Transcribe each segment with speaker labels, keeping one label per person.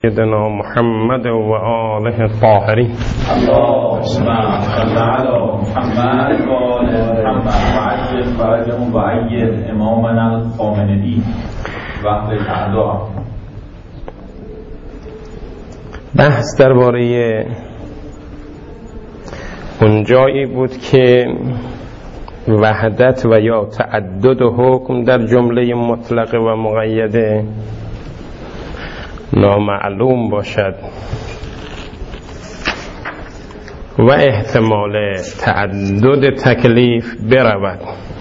Speaker 1: سيدنا محمد وآله الطاهرين.
Speaker 2: اللهم صل على محمد وآل محمد وعجل فرجهم وعيد امامنا الخامنه‌ای وقت الاعداء.
Speaker 1: بحث درباره اون جایی بود که وحدت و یا تعدد حکم در جمله مطلقه و مقیده نامعلوم باشد و احتمال تعدد تکلیف برود.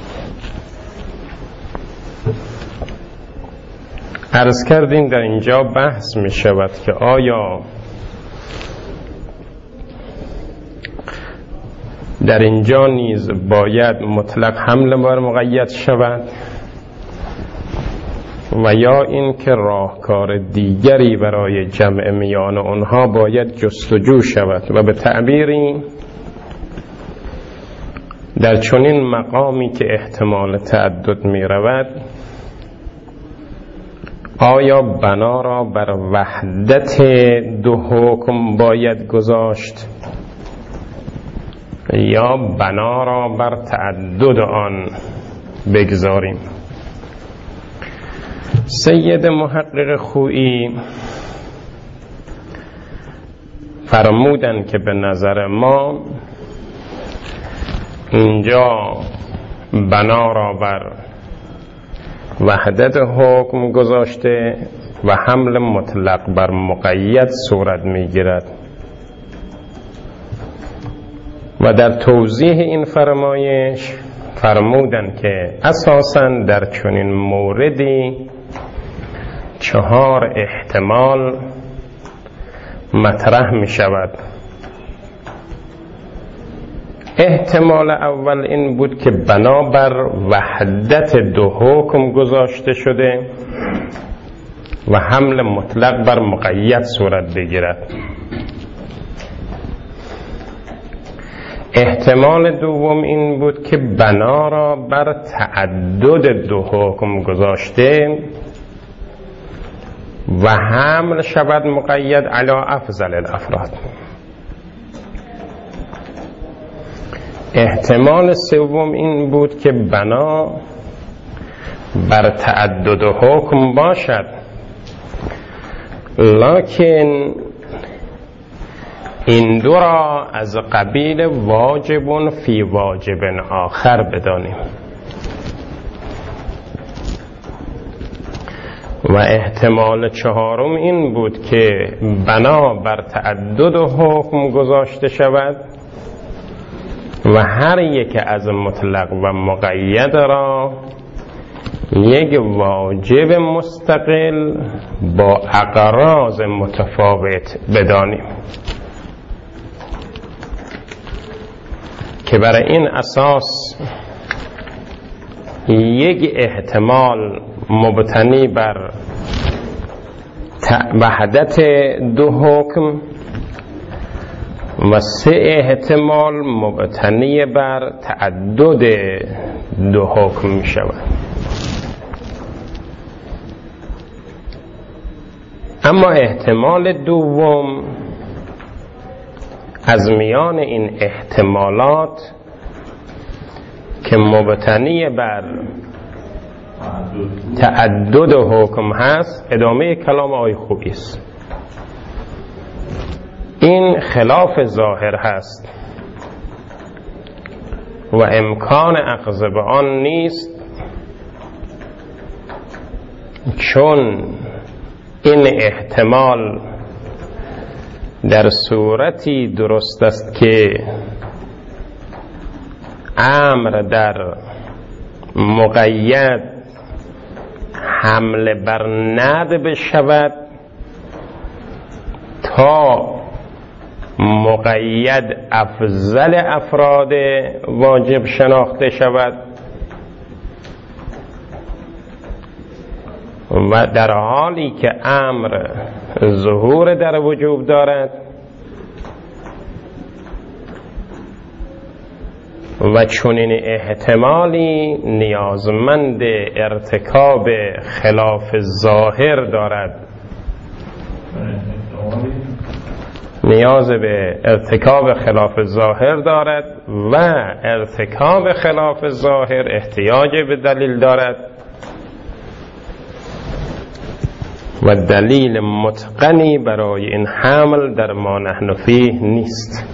Speaker 1: عرض کردیم در اینجا بحث می شود که آیا در اینجا نیز باید مطلق حمل بر مقید شود و یا این که راهکار دیگری برای جمع میان آنها باید جستجو شود و به تعبیری در چنین مقامی که احتمال تعدد می رود آیا بنا را بر وحدت دو حکم باید گذاشت یا بنا را بر تعدد آن بگذاریم؟ سید محقق خویی فرمودند که به نظر ما اینجا بنا را بر وحدت حکم گذاشته و حمل مطلق بر مقید صورت میگیرد و در توضیح این فرمایش فرمودند که اساساً در چنین موردی 4 احتمال مطرح می شود. احتمال اول این بود که بنابر وحدت دو حکم گذاشته شده و حمل مطلق بر مقید صورت بگیرد. احتمال دوم این بود که بنا را بر تعدد دو حکم گذاشته و حمل شود مقید علی افضل الافراد. احتمال سوم این بود که بنا بر تعدد حکم باشد لکن این دو را از قبیل واجب فی واجب آخر بدانیم. و احتمال چهارم این بود که بنا بر تعدد حکم گذاشته شود و هر یک از مطلق و مقید را یک واجب مستقل با اغراض متفاوت بدانیم که برای این اساس یک احتمال مبتنی بر وحدت دو حکم و 3 احتمال مبتنی بر تعدد دو حکم می شود. اما احتمال دوم از میان این احتمالات که مبتنی بر تعدد حکم هست ادامه کلام آقای خویی است. این خلاف ظاهر هست و امکان اخذ به آن نیست، چون این احتمال در صورتی درست است که امر در مقید حمله بر ند بشود تا مقید افضل افراد واجب شناخته شود و در حالی که امر ظهور در وجوب دارد و چنین احتمالی نیازمند ارتکاب خلاف ظاهر دارد نیاز به ارتکاب خلاف ظاهر دارد و ارتکاب خلاف ظاهر احتیاج به دلیل دارد و دلیل متقنی برای این حمل در ما نحن فیه نیست.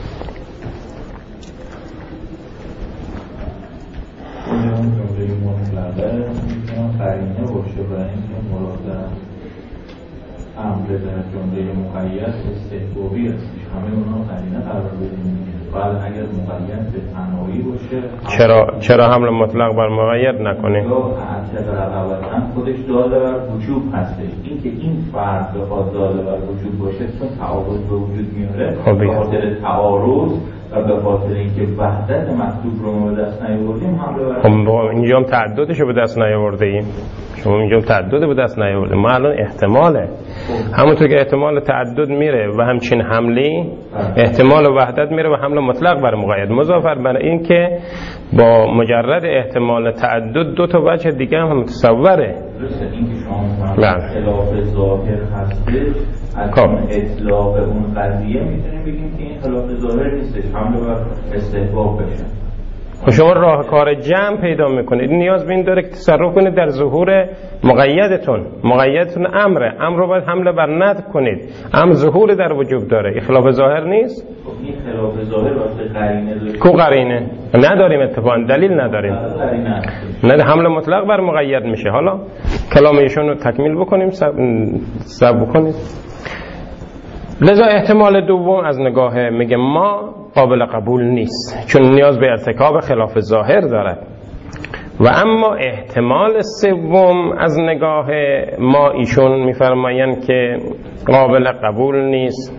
Speaker 2: قرینه باشه برای اینکه مراد امر در جمله مقید استحبابی هستش، همه اونا قرینه قرار بدیم. بعد اگر مقید به تنهایی باشه
Speaker 1: چرا حمل مطلق بر مقید نکنیم؟
Speaker 2: خودش داله بر وجوب هستش. اینکه این فرد بخواد داله بر وجوب باشه چون تعارض به وجود میاره، به خاطر تعارض و به خاطر اینکه وحدت مطلوب رو ما به دست نیاوردیم حمله بر
Speaker 1: اینجا هم تعددش رو به دست نیاورده ایم. شما اینجا هم تعدد به دست نیاورده. ما الان احتماله همونطور که احتمال تعدد میره و همچین حملی احتمال وحدت میره و حمل مطلق بر مقید، مضافر بر این که با مجرد احتمال تعدد دو تا وجه دیگه هم متصوره.
Speaker 2: درسته اینکه شما خلاف ظاهر هستش، از اطلاق اون قضیه میتونیم بگیم که این خلاف ظاهر نیستش، حمله بر استحباب بشه.
Speaker 1: شما راه کار جمع پیدا میکنید، نیاز به این داره که تصرف کنید در ظهور مقیدتون امر رو باید حمله بر ند کنید. امر ظهور در وجوب داره، این خلاف ظاهر نیست.
Speaker 2: این خلاف ظاهر واسه قرینه داره.
Speaker 1: کو قرینه نداریم، اتفاقا دلیل نداریم. نه حمله مطلق بر مقید میشه. حالا کلام ایشون رو تکمیل بکنیم، سب بکنید. لذا احتمال دوم از نگاه میگه ما قابل قبول نیست، چون نیاز به ارتکاب خلاف ظاهر دارد. و اما احتمال سوم از نگاه ما ایشون میفرمایند که قابل قبول نیست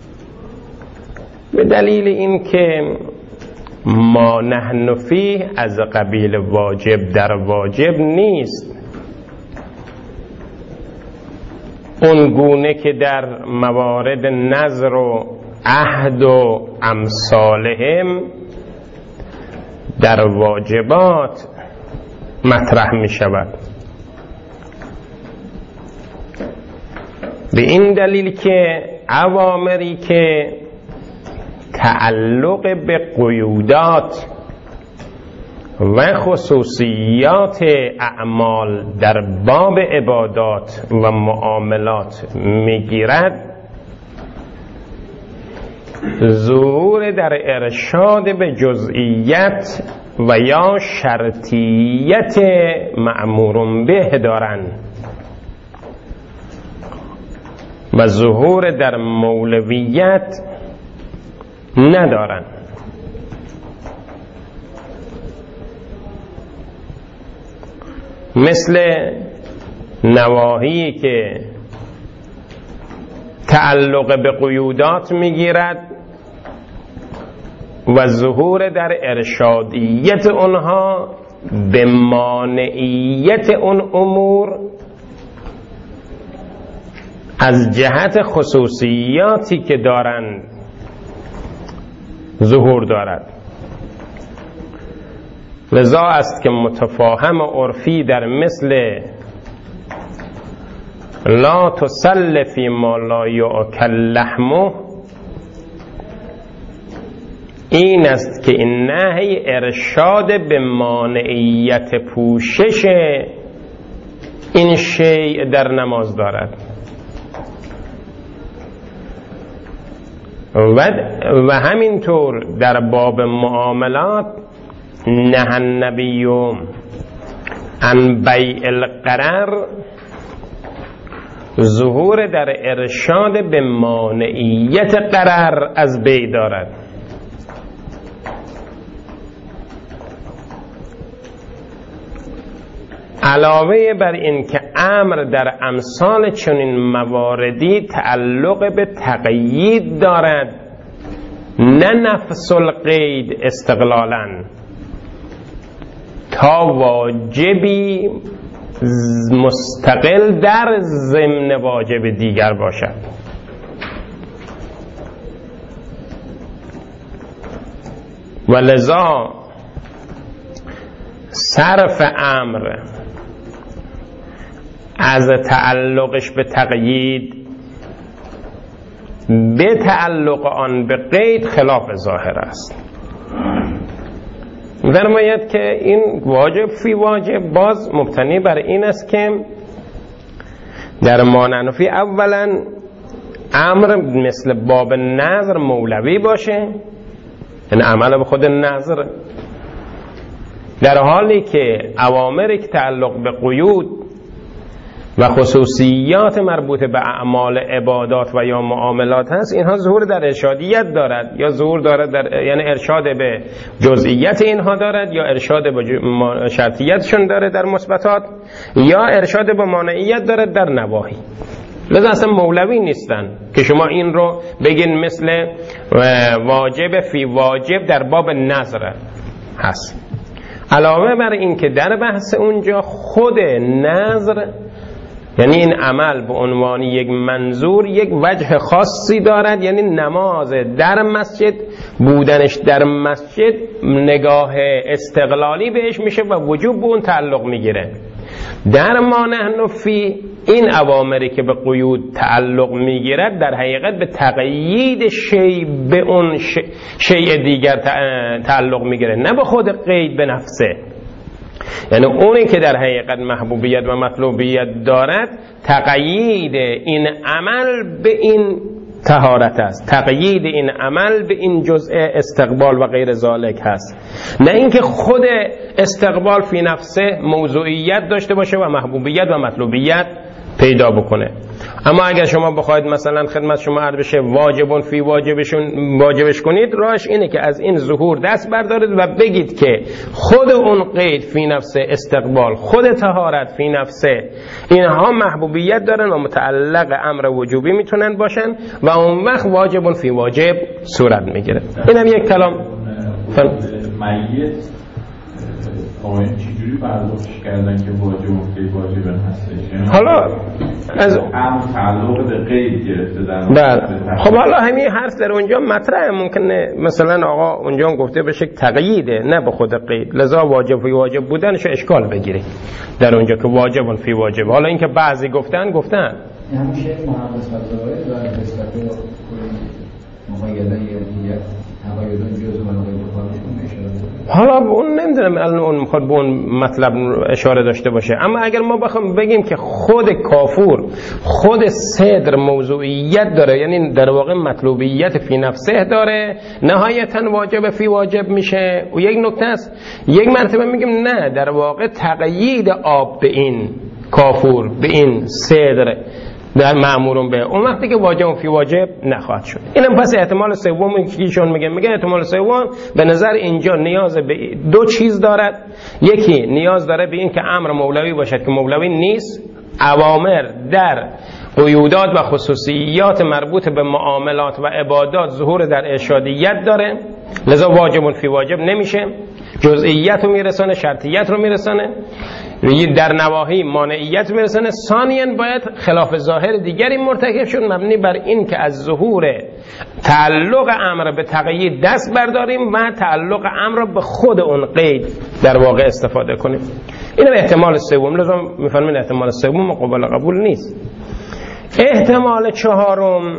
Speaker 1: به دلیل این که ما نحن فیه از قبیل واجب در واجب نیست، اون گونه که در موارد نذر و عهد و امثالهم در واجبات مطرح می شود. به این دلیل که اوامری که تعلق به قیودات و خصوصیات اعمال در باب عبادات و معاملات میگیرد، ظهور در ارشاد به جزئیت و یا شرطیت مأمور به دارند و ظهور در مولویت ندارند. مثل نواهی که تعلق به قیودات میگیرد و ظهور در ارشادیت اونها به مانعیت اون امور از جهت خصوصیاتی که دارند ظهور دارد. لذا است که متفاهم و عرفی در مثل لا تسل فی ما لا یؤکل لحمه این است که این نهی ارشاد به مانعیت پوشش این شیء در نماز دارد و همینطور در باب معاملات نهی النبی عن بیع القرر ظهور در ارشاد به مانعیت قرر از بیع دارد. علاوه بر این که امر در امثال چنین مواردی تعلق به تقیید دارد نه نفس القید استقلالا، تا واجبی مستقل در ضمن واجب دیگر باشد. و لذا صرف امر از تعلقش به تقیید به تعلق آن به قید خلاف ظاهر است. فرماید که این واجب فی واجب باز مبتنی بر این است که در ماننفی اولا امر مثل باب نظر مولوی باشه، یعنی عمل به خود نظر، در حالی که اوامری که تعلق به قیود و خصوصیات مربوط به اعمال عبادات و یا معاملات هست، اینها ظهور در ارشادیت دارد، یا ظهور دارد در، یعنی ارشاد به جزئیت اینها دارد، یا ارشاد به شرطیتشون داره در مثبتات، یا ارشاد به مانعیت دارد در نواهی. لذا اصلا مولوی نیستن که شما این رو بگین مثل واجب فی واجب در باب نظر هست. علاوه بر این که در بحث اونجا خود نظر، یعنی این عمل به عنوان یک منظور یک وجه خاصی دارد، یعنی نماز در مسجد، بودنش در مسجد نگاه استقلالی بهش میشه و وجوب به اون تعلق میگیره. در ما نحن فی این اوامری که به قیود تعلق میگیرد در حقیقت به تقیید شیء به اون شیء دیگر تعلق میگیره، نه به خود قید به نفسه. یعنی اونی که در حقیقت محبوبیت و مطلوبیت دارد تقیید این عمل به این طهارت است، تقیید این عمل به این جزء استقبال و غیر ذالک هست، نه اینکه خود استقبال فی نفسه موضوعیت داشته باشه و محبوبیت و مطلوبیت پیدا بکنه. اما اگر شما بخواید مثلا خدمت شما عرض بشه واجبون فی واجبش کنید، راهش اینه که از این ظهور دست بردارید و بگید که خود اون قید فی نفسه استقبال، خود طهارت فی نفسه، اینها محبوبیت دارن و متعلق امر وجوبی میتونن باشن و اون وقت واجبون فی واجب صورت میگیره. اینم یک کلام.
Speaker 2: میت آقایان چجوری برداشتش کردن که واجب هستش؟
Speaker 1: حالا از
Speaker 2: تعلق به قید گرفته در
Speaker 1: بله. خب حالا همین حرف در اونجا مطرحه، ممکنه مثلا آقا اونجا گفته بشه تقییده نه به خود قید، لذا واجب فی واجب بودنشو اشکال بگیرید در اونجا که واجب فی واجب. حالا اینکه بعضی گفتن
Speaker 3: همیشه محمد صدراوی و نسبت مقایده یا تقایدون جزء مناقض خارجشون اشاره.
Speaker 1: حالا اون نمیدونم الان اون میخواد به اون مطلب اشاره داشته باشه، اما اگر ما بخوام بگیم که خود کافور خود صدر موضوعیت داره، یعنی در واقع مطلوبیت فی نفسه داره، نهایتا واجب فی واجب میشه. و یک نکته است، یک مرتبه میگیم نه، در واقع تقیید آب به این کافور به این صدر در مأمورون به اون وقتی که واجب فی واجب نخواهد شد. اینم پس احتمال سومی که ایشون میگه احتمال سوم به نظر اینجا نیاز به دو چیز دارد. یکی نیاز داره به این که امر مولوی باشد که مولوی نیست، اوامر در قیودات و خصوصیات مربوط به معاملات و عبادات ظهور در ارشادیت داره، لذا واجب فی واجب نمیشه، جزئیت رو میرسانه، شرطیت رو میرسانه، در نواهی مانعیت میرسانه. ثانیاً باید خلاف ظاهر دیگری مرتکب شد مبنی بر این که از ظهور تعلق امر به تقیید دست برداریم و تعلق امر به خود اون قید در واقع استفاده کنیم. اینم احتمال سوم. لازم میفهمین احتمال سوم قابل قبول نیست. احتمال چهارم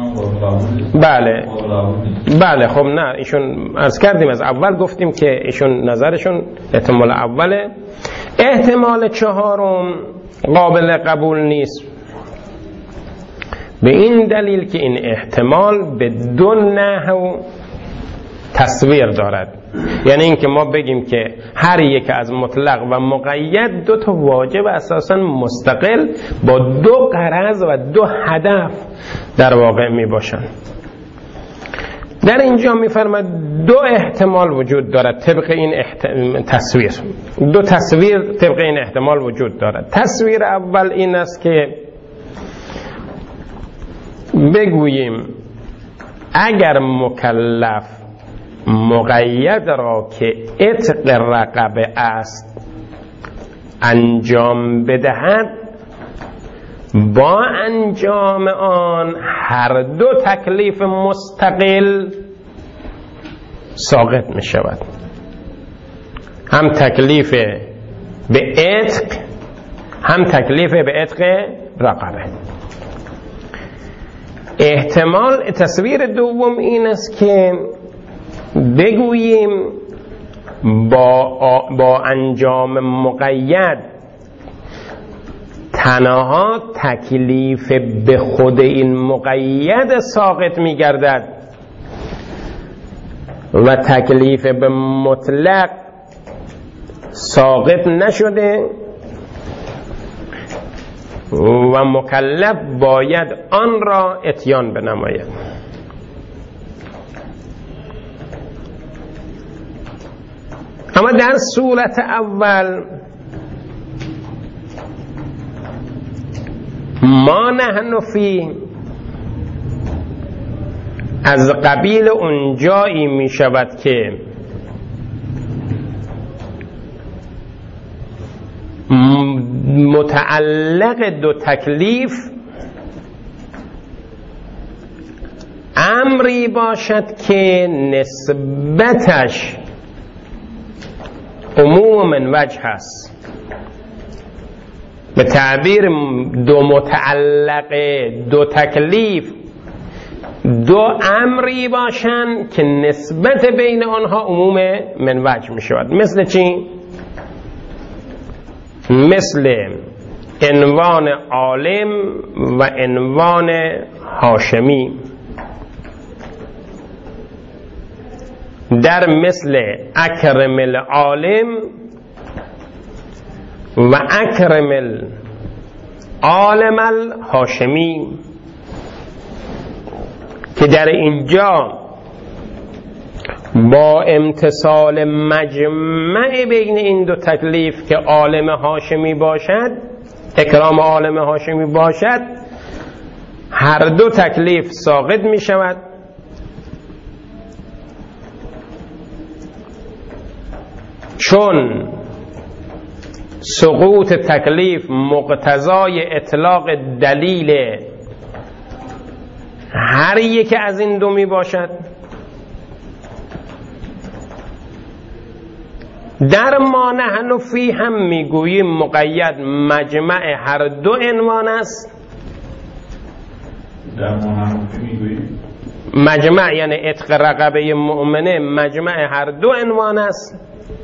Speaker 1: بله خب نه، ایشون عرض کردیم از اول گفتیم که ایشون نظرشون احتمال اوله. احتمال چهارم قابل قبول نیست به این دلیل که این احتمال به دو نحو تصویر دارد. یعنی این که ما بگیم که هر یک از مطلق و مقید دو تا واجب اساسا مستقل با دو غرض و دو هدف در واقع می باشن. در اینجا می‌فرماید دو احتمال وجود دارد طبق این تصویر. دو تصویر طبق این احتمال وجود دارد. تصویر اول این است که بگوییم اگر مکلف مقید را که عتق رقبه است انجام بدهد، با انجام آن هر دو تکلیف مستقل ساقط می شود، هم تکلیف به عتق هم تکلیف به عتق رقبه. احتمال تصویر دوم این است که بگوییم با انجام مقید تنها تکلیف به خود این مقید ساقط می گردد و تکلیف به مطلق ساقط نشده و مکلف باید آن را اتیان بنماید. اما در صورت اول ما نحن فی از قبیل اونجایی می شود که متعلق دو تکلیف امری باشد که نسبتش عموم من وجه هست. به تعبیر دو متعلق دو تکلیف دو امری باشن که نسبت بین آنها عموم من وجه می شود. مثل چی؟ مثل عنوان عالم و عنوان هاشمی. در مثل اکرم العالم و اکرم العالم الهاشمی که در اینجا با امتصال مجمع بین این دو تکلیف که عالم هاشمی باشد، اکرام عالم هاشمی باشد، هر دو تکلیف ساقط می شود چون سقوط تکلیف مقتضای اطلاق دلیل هر یک از این دو می باشد. در ما نحن فی هم میگوییم مقید مجمع هر دو عنوان است.
Speaker 2: در ما نحن فی میگوییم
Speaker 1: مجمع یعنی عتق رقبه مؤمنه مجمع هر دو عنوان است،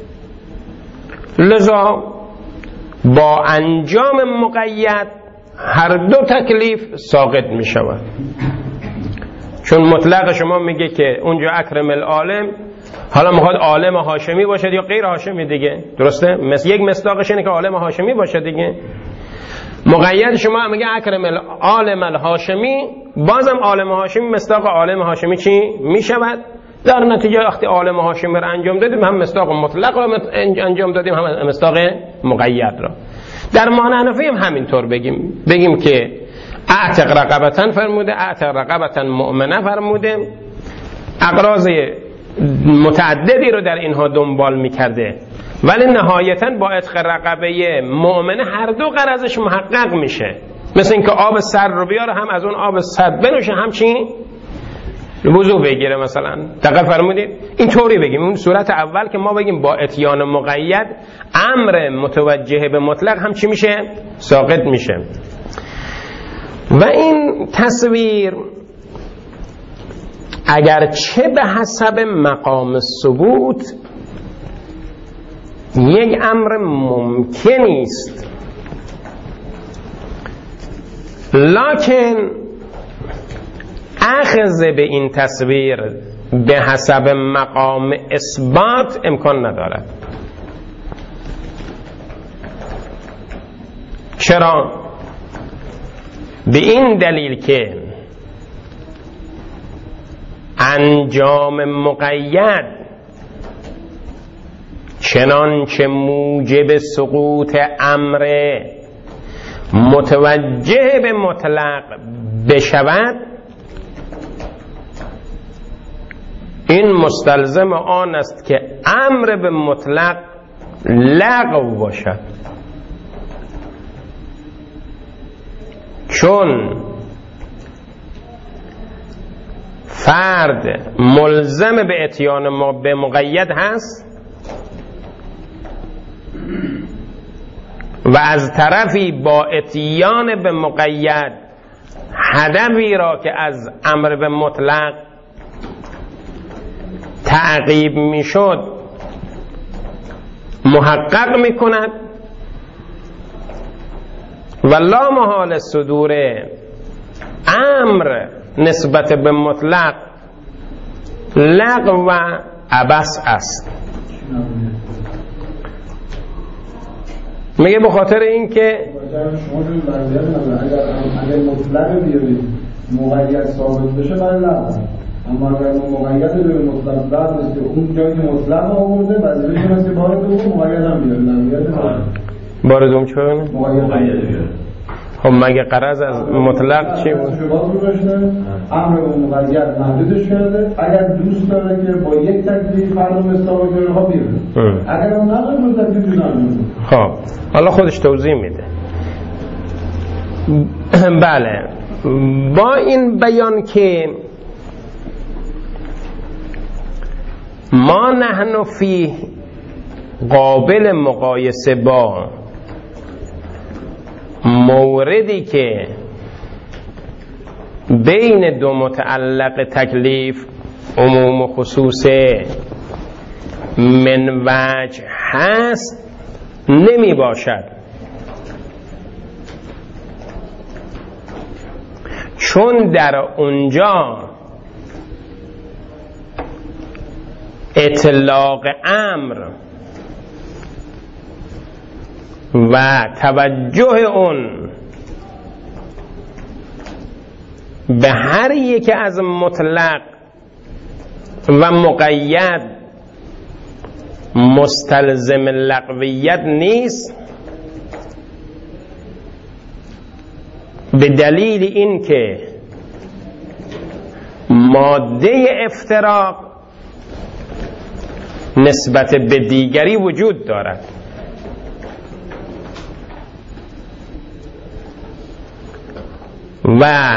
Speaker 1: لذا با انجام مقید هر دو تکلیف ساقط می شود. چون مطلق شما میگه که اونجا اکرم العالم، حالا میخواد عالم هاشمی باشد یا غیر هاشمی دیگه، درسته؟ یک مصداقش اینه که عالم هاشمی باشه دیگه. مقید شما میگه اکرم العالم الهاشمی، بازم عالم هاشمی مصداق عالم هاشمی چی میشود؟ در نتیجه وقتی عالم هاشمی را انجام دادیم هم مصداق مطلق را انجام دادیم هم مصداق مقید را. در معنی حنفی هم همینطور بگیم که اعتق رقبتن فرموده، اعتق رقبتن مؤمنه فرموده، اقراض متعددی رو در اینها دنبال میکرده، ولی نهایتاً با عتق رقبه مؤمنه هر دو غرضش محقق میشه. مثل اینکه آب سر رو بیاره هم از اون آب سر بنوشه، همچین وضو بگیره مثلا. دقیق فرمودید؟ این طوری بگیم. اون صورت اول که ما بگیم با اتیان مقید امر متوجه به مطلق هم چی میشه؟ ساقط میشه. و این تصویر اگرچه به حسب مقام ثبوت یک امر ممکنی است، لکن اخذ به این تصویر به حسب مقام اثبات امکان ندارد. چرا؟ به این دلیل که انجام مقید چنانچه موجب سقوط امر متوجه به مطلق بشود، این مستلزم آن است که امر به مطلق لغو باشد. چون فرد ملزم به اتیان ما به مقید هست و از طرفی با اتیان به مقید هدفی را که از امر به مطلق تعقیب میشد محقق میکند و لا محال صدور امر نسبت به مطلق لغو و عبث است. میگه به خاطر این که
Speaker 4: شما جو وضعیت اگر مطلق بیارید مقید ثابت بشه برای لغو، اما اگر مقید به مطلق بعد است که اون جایی که مطلق آورده وظیفه شما است که بار دوم مقید هم بیارید.
Speaker 1: بار دوم چه کنه؟
Speaker 2: مقید بیارید.
Speaker 1: خب مگه قرض از مطلق چی بود؟
Speaker 4: شباط رو داشته امر به مقید محدودش کرده، اگر دوست داره که با یک تکلیف فرد مستاق کنه ها بیاره، اگر هم نداره دو تکلیف نمیده.
Speaker 1: خب حالا خودش توضیح میده. بله، با این بیان که ما نحن فی قابل مقایسه با موردی که بین دو متعلق تکلیف عموم و خصوص من وجه هست نمی باشد، چون در اونجا اطلاق امر و توجه اون به هر یک از مطلق و مقید مستلزم لغویت نیست، به دلیل اینکه ماده افتراق نسبت به دیگری وجود دارد. و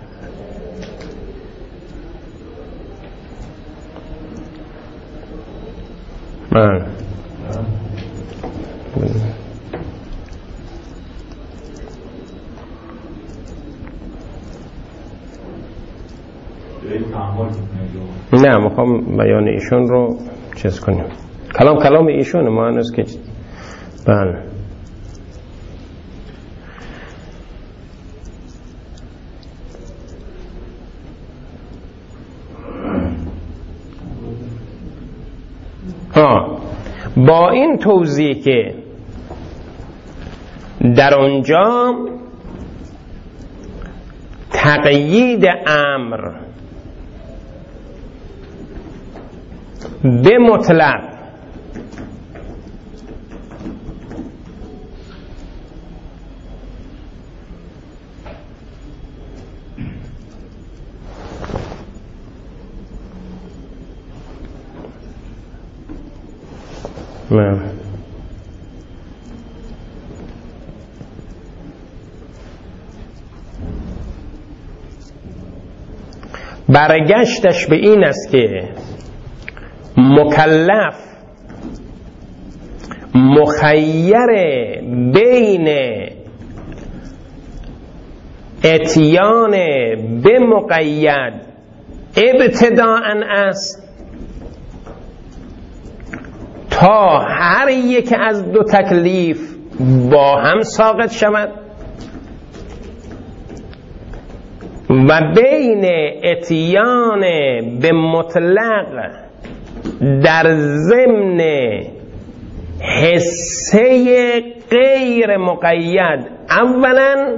Speaker 1: نه میخوام بیان ایشون رو چیز کنیم، کلام ایشونه ما هنوز که بله با این توضیح که در اونجا تقیید امر به مطلق برگشتش به این است که مکلف مخیر بین اتیان به مقید ابتداءً است تا هر یک از دو تکلیف با هم ساقط شود و بین اتیان به مطلق در ضمن حصه غیر مقید اولا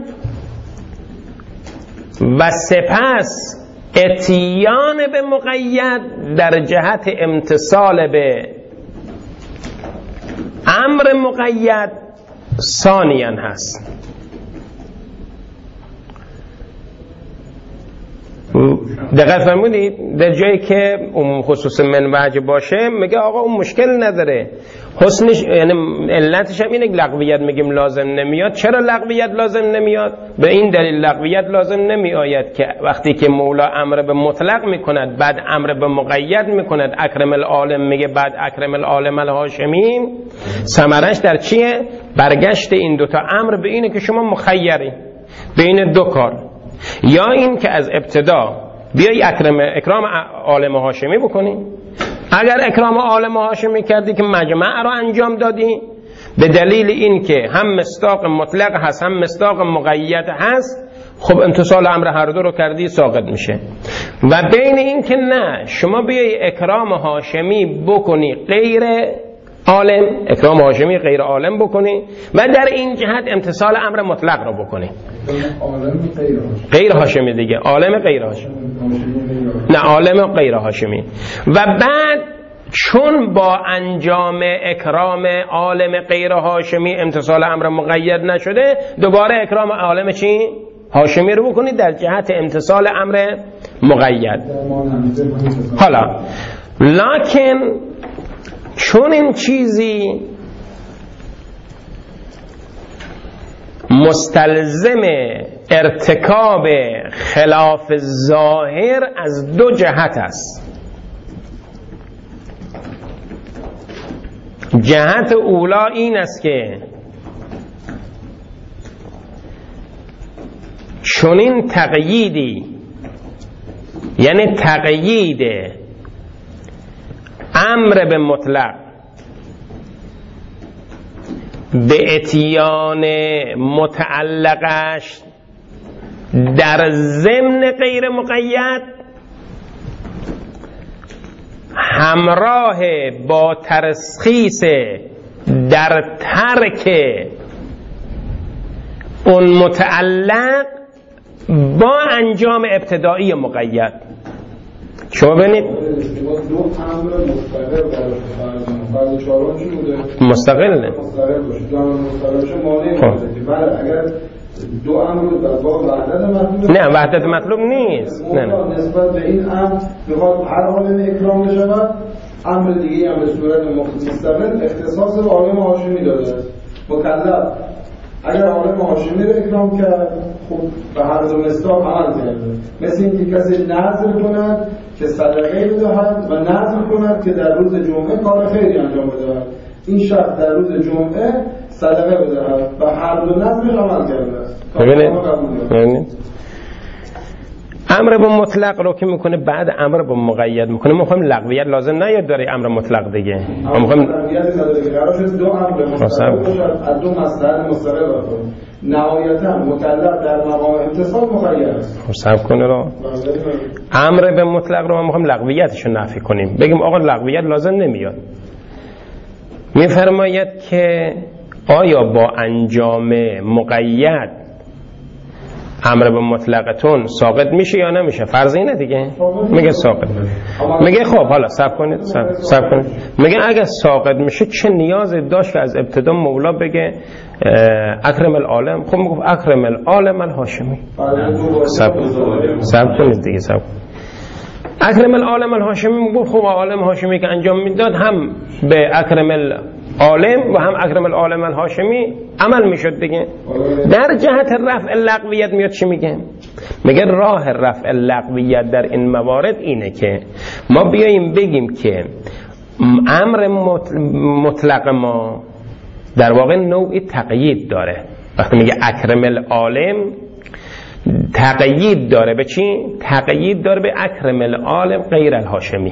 Speaker 1: و سپس اتیان به مقید در جهت امتصال به امر مقید ثانیاً هست. دقیق فرمودید؟ در جایی که اون خصوص من وجه باشه میگه آقا اون مشکل نداره، حسنش یعنی علتش هم اینه لغویت میگیم لازم نمیاد. چرا لغویت لازم نمیاد؟ به این دلیل لغویت لازم نمیآید که وقتی که مولا امر به مطلق میکند بعد امر به مقید میکند، اکرم العالم میگه بعد اکرم العالم الهاشمی، ثمرش در چیه؟ برگشت این دوتا امر به اینه که شما مخیری بین دو کار، یا این که از ابتدا بیای اکرام عالم هاشمی بکنی. اگر اکرام عالم هاشمی کردی که مجمع رو انجام دادی به دلیل این که هم مصداق مطلق هست هم مصداق مقید هست، خب امتصال امر هر دو رو کردی، ساقط میشه. و بین این که نه شما بیای اکرام هاشمی بکنی غیر عالم، اکرام هاشمی غیر عالم بکنی و در این جهت امتصال امر مطلق رو بکنی. غیر هاشمی دیگه، عالم غیر هاشمی، نه عالم غیر هاشمی. و بعد چون با انجام اکرام عالم غیر هاشمی امتصال امر مقید نشده، دوباره اکرام عالم چی؟ هاشمی رو بکنید در جهت امتصال امر مقید. حالا لکن چون این چیزی مستلزم ارتکاب خلاف ظاهر از دو جهت است. جهت اولا این است که چنین تقییدی، یعنی تقیید امر به مطلق به اتیان متعلقش در ضمن غیر مقید همراه با ترخیص در ترک اون متعلق با انجام ابتدایی مقید. شما ببینید مستقل نه
Speaker 4: دو امر در باب وحدت مطلوب،
Speaker 1: نه وحدت مطلوب نیست. نه
Speaker 4: نسبت به این امر میخواد هر عالم اکرام بشود، امر دیگه هم به صورت مستقل اختصاص به عالم هاشمی داده است. مکلف اگر عالم هاشمی رو اکرام کرد، خب به هر دو مصداق عمل کرده. مثل اینکه کسی نذر کند که صدقه بدهد و نذر کند که در روز جمعه کار خیری انجام بدهد. این شخص در روز جمعه صدقه بدهد و هر دو نذرش عمل کرده است.
Speaker 1: ببینید امر به مطلق رو که میکنه بعد امر به مقید میکنه. ما میخوایم لغویت لازم نیاد داره امر مطلق دیگه. ما میخوایم
Speaker 4: لغویت نداره که قرار شد دو امر مستقل باشد، از دو مصدر مستقل باشه. نهایتا مکلف در مقام امتصال مخیر است.
Speaker 1: صبر کنه رو امر به مطلق رو ما میخوایم لغویتش رو نفی کنیم، بگیم آقا لغویت لازم نمیاد. میفرماید که آیا با انجام مقید امر به مطلقتون ساقط میشه یا نمیشه؟ فرض اینه دیگه. میگه ساقط. میگه خب حالا صبر کنید. میگه اگه ساقط میشه چه نیازی داشت که از ابتدا مولا بگه اکرم العالم؟ خب میگه اکرم العالم الهاشمی. صبر کنید دیگه. اکرم العالم الهاشمی میگه خب عالم هاشمی که انجام میداد هم به اکرم العالم و هم اکرم العالم الهاشمی عمل میشد دیگه. در جهت رفع لغویت میاد چی میگه؟ میگه راه رفع لغویت در این موارد اینه که ما بیاییم بگیم که امر مطلق ما در واقع نوعی تقیید داره. وقتی میگه اکرم العالم تقیید داره به چی؟ تقیید داره به اکرم العالم غیر الهاشمی.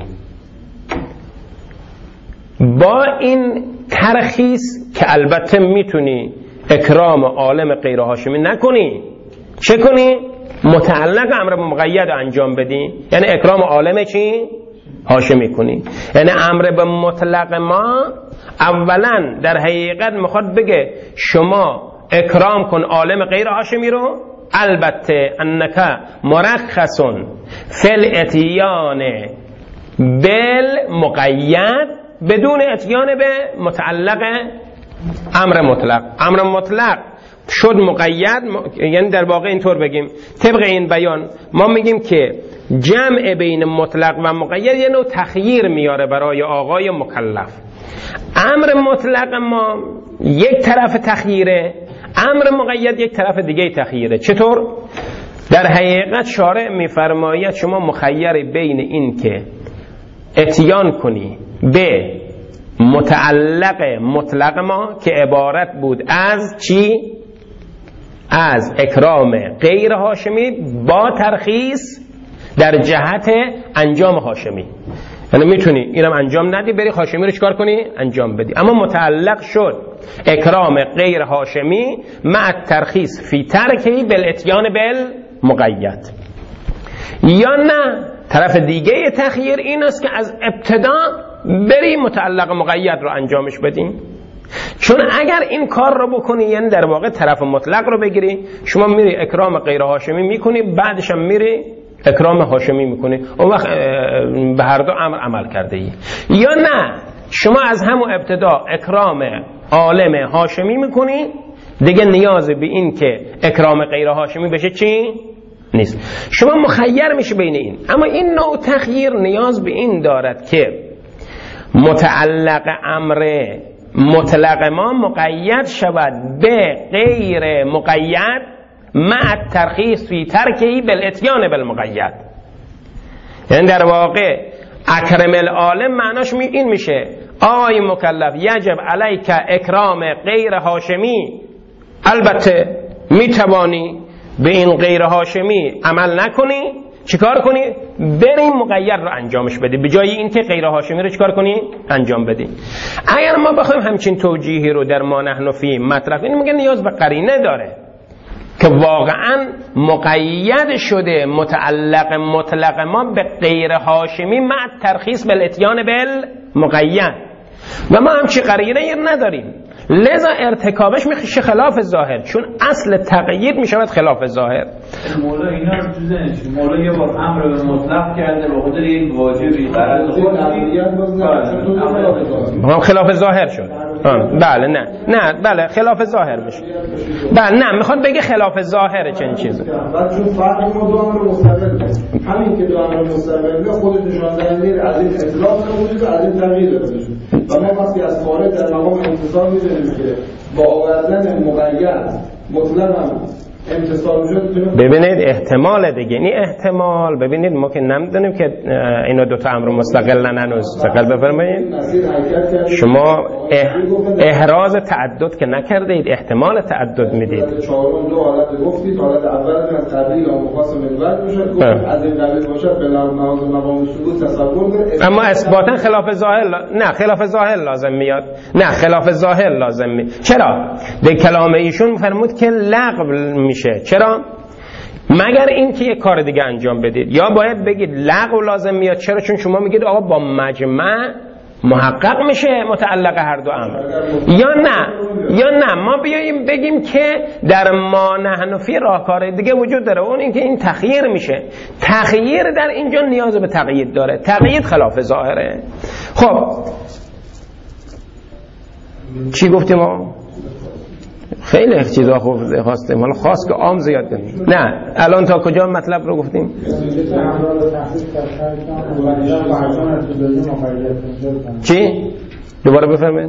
Speaker 1: با این ترخیص که البته میتونی اکرام عالم غیر هاشمی نکنی، چه کنی؟ متعلق امر به مقید انجام بدی، یعنی اکرام عالم چی؟ هاشمی کنی. یعنی امر به مطلق ما اولا در حقیقت میخواد بگه شما اکرام کن عالم غیر هاشمی رو، البته انک مرخصون فی الاتیان بالمقید بدون اتیان به متعلق امر مطلق. امر مطلق شد مقید، یعنی در واقع اینطور بگیم طبق این بیان ما میگیم که جمع بین مطلق و مقید یه نوع تخییر میاره برای آقای مکلف. امر مطلق ما یک طرف تخییره، امر مقید یک طرف دیگه تخییره. چطور؟ در حقیقت شارع میفرماید شما مخیر بین این که اتیان کنی به متعلق مطلق ما که عبارت بود از چی؟ از اکرام غیر هاشمی با ترخیص در جهت انجام هاشمی. یعنی میتونی اینم انجام ندی بری هاشمی رو چیکار کنی؟ انجام بدی. اما متعلق شد اکرام غیر هاشمی مع ترخیص فی ترکی بالاتیان بالمقید. یا نه طرف دیگه تخییر این است که از ابتدا بری متعلق مقید رو انجامش بدیم. چون اگر این کار رو بکنی یعنی در واقع طرف مطلق رو بگیری، شما میری اکرام غیر هاشمی میکنی، بعدش هم میری اکرام هاشمی میکنی، اون وقت به هر دو امر عمل کرده ای. یا نه شما از همون ابتدا اکرام عالم هاشمی میکنی، دیگه نیاز به این که اکرام غیر هاشمی بشه چی؟ نیست. شما مخیر میشه بین این. اما این نوع تخییر نیاز به این دارد که متعلق امر مطلق ما مقید شود به غیر مقید مع ترخیص فی ترکی بالاتیان بالمقید. یعنی در واقع اکرم العالم معناش این میشه آقای مکلف یجب علیک اکرام غیر هاشمی، البته میتوانی به این غیر هاشمی عمل نکنی، چیکار کنی؟ بریم مقید رو انجامش بدی به جای اینکه غیر هاشمی رو چیکار کنی؟ انجام بدی. اگر ما بخوایم همچین توجیهی رو در ما نحن فی مطرح کنیم، میگه نیاز به قرینه داره که واقعا مقید شده متعلق مطلق ما به غیر هاشمی مع ترخیص بالاتیان بالمقید و ما همچی قرینه نداریم، لذا ارتکابش میشه خلاف ظاهر، چون اصل تقیید میشود خلاف ظاهر.
Speaker 2: مولا اینا رو تو مولا یه بار امر به مطلق کرده به خاطر یک واجبی قرار
Speaker 1: هم خلاف ظاهر شد. بله نه بله خلاف ظاهر میشه. بله نه میخواد بگه خلاف ظاهره چنین چیزی.
Speaker 4: بعد چون فرق ما دو امر مستقل همین که دو امر مستقل خودش نشان دهنده از این اطلاق موجود از این تغییر داده و ما وقتی از خارج در مقام انتصار می‌دونیم که با آوردن مقید مطلق هم امتصال وجود.
Speaker 1: ببینید احتمال دیگه این احتمال، ببینید ما که نمیدونیم که اینا دو تا امر مستقلن هنوز. مستقل بفرمایید شما احراز تعدد که نکرده اید، احتمال تعدد میدید.
Speaker 4: چهارم دو حالت گفتید، حالت اول از قبیل یا مخاص منوال میشه، گفت از این قبیل باشه به لحاظ مقام ثبوت تصور کنه.
Speaker 1: اما اثباتا خلاف ظاهر نه خلاف ظاهر لازم میاد، نه خلاف ظاهر لازم میاد. چرا؟ به کلام ایشون فرمود که لغو میشه. چرا؟ مگر این که یک کار دیگه انجام بدید، یا باید بگید لغو لازم میاد. چرا؟ چون شما میگید آقا با مجمع محقق میشه متعلق هر دو امر. یا نه ما بیاییم بگیم که در ما نحن فی راهکار دیگه وجود داره، اون اینکه این تخییر میشه. تخییر در اینجا نیاز به تقیید داره، تقیید خلاف ظاهره. خب چی گفتیم ما؟ خیلی چیزا خوب خواستیم، حالا خواست که عام زیاد کنیم. نه الان تا کجا مطلب رو گفتیم؟ چی؟ دوباره بفرمایید.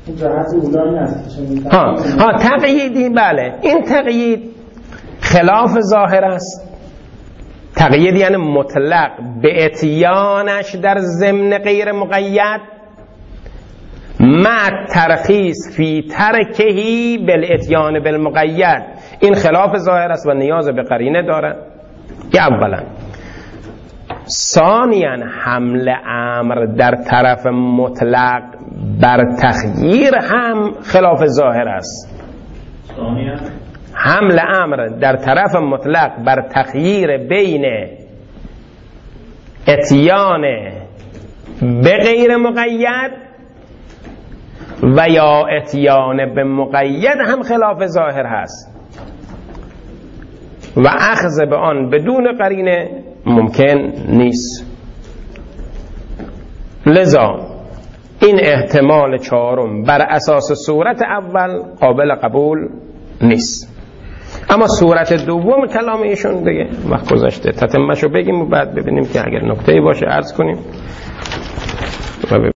Speaker 1: تقییدی بله، این تقیید خلاف ظاهر است. تقیید یعنی مطلق به اتیانش در ضمن غیر مقید مع ترخیص فی ترکهی بالاتیان بالمقید. این خلاف ظاهر است و نیاز به قرینه داره. اولا. ثانیا حمل امر در طرف مطلق بر تخییر هم خلاف ظاهر است. حمل امر در طرف مطلق بر تخییر بین اتیان به غیر مقید و یا اتیان به مقید هم خلاف ظاهر هست و اخذ به آن بدون قرینه ممکن نیست. لذا این احتمال چهارم بر اساس صورت اول قابل قبول نیست. اما صورت دوم کلام ایشون دیگه وقت گذاشته تتمه‌شو بگیم و بعد ببینیم که اگر نکته‌ای باشه عرض کنیم.